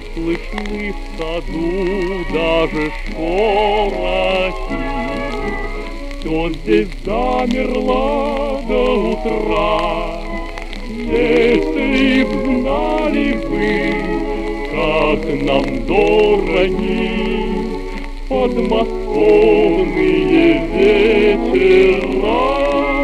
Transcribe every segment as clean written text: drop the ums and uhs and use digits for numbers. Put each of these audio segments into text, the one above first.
Слышны в саду даже шорохи. Все здесь замерло до утра. Если б знали вы, как нам дороги подмосковные вечера.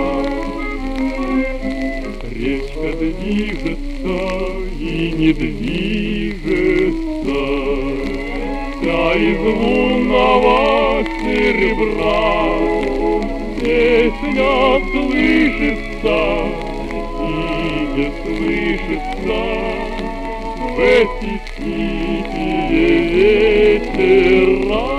Речка движется и не движется, вся из лунного серебра. Песня слышится и не слышится в эти тихие вечера.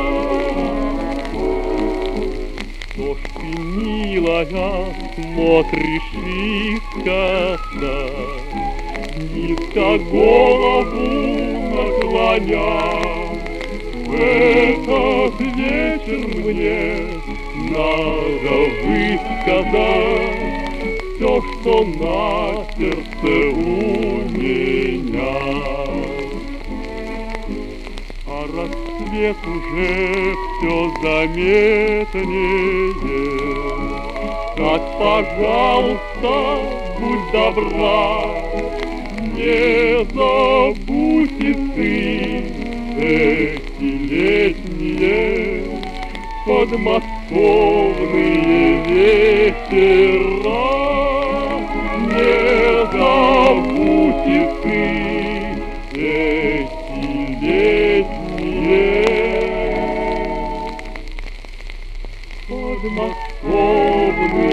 Что ж ты, милая, смотришь искоса, низко голову наклоня? В этот вечер мне надо высказать все, что на сердце у меня. А рассвет уже все заметнее. Так, пожалуйста, будь добра, не забудь и ты эти летние подмосковные вечера. Не забудь и ты эти летние подмосковные